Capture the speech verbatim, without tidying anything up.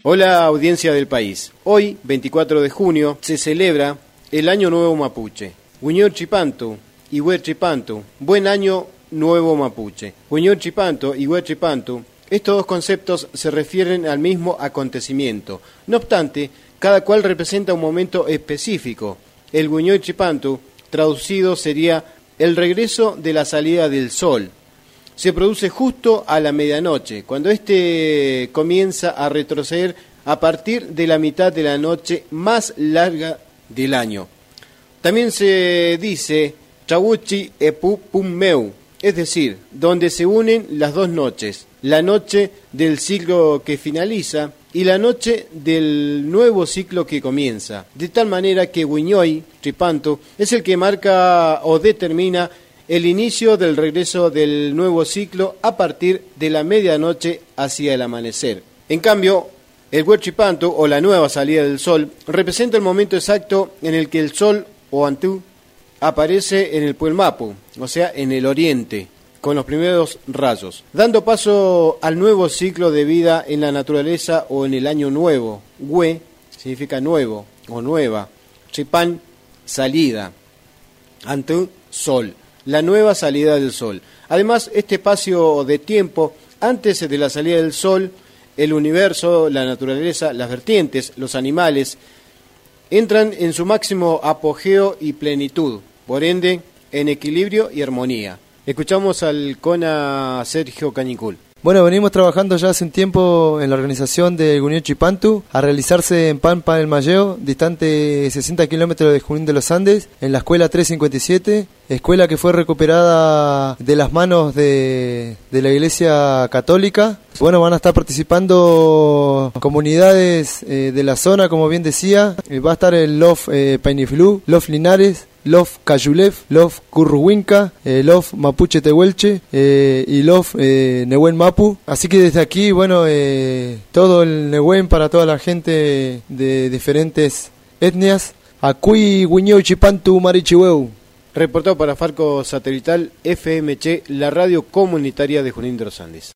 Hola audiencia del país. Hoy, veinticuatro de junio, se celebra el Año Nuevo Mapuche. Huñor Chipantu y Huerchipantu. Buen Año Nuevo Mapuche. Huñor Chipantu y Huerchipantu. Estos dos conceptos se refieren al mismo acontecimiento. No obstante, cada cual representa un momento específico. El Huñor Chipantu, traducido, sería el regreso de la salida del sol. Se produce justo a la medianoche, cuando éste comienza a retroceder a partir de la mitad de la noche más larga del año. También se dice Chawuchi Epu Pummeu, es decir, donde se unen las dos noches, la noche del ciclo que finaliza y la noche del nuevo ciclo que comienza, de tal manera que Huñoy Chipantu es el que marca o determina el inicio del regreso del nuevo ciclo a partir de la medianoche hacia el amanecer. En cambio, el Huerchipantu, o la nueva salida del sol, representa el momento exacto en el que el sol, o Antú, aparece en el Puelmapu, o sea, en el oriente, con los primeros rayos, dando paso al nuevo ciclo de vida en la naturaleza o en el año nuevo. Hue significa nuevo o nueva, Chipan, salida, Antú, sol. La nueva salida del sol. Además, este espacio de tiempo antes de la salida del sol, el universo, la naturaleza, las vertientes, los animales, entran en su máximo apogeo y plenitud, por ende, en equilibrio y armonía. Escuchamos al Cona Sergio Cañicul. Bueno, venimos trabajando ya hace un tiempo en la organización de Huñor Chipantu, a realizarse en Pampa del Malleo, distante sesenta kilómetros de Junín de los Andes, en la escuela trescientos cincuenta y siete, escuela que fue recuperada de las manos de, de la Iglesia Católica. Bueno, van a estar participando comunidades eh, de la zona, como bien decía. Eh, va a estar el Lof eh, Painiflú, Lof Linares, Lof Cayulef, Lof Curruhuinca, eh, Lof Mapuche Tehuelche eh, y Lof eh, Nehuen Mapu. Así que desde aquí, bueno, eh, todo el Nehuen para toda la gente de diferentes etnias. Acuy Huñoy Chipantu Marichihueu. Reportado para Farco Satelital F M Che, la radio comunitaria de Junín de los Andes.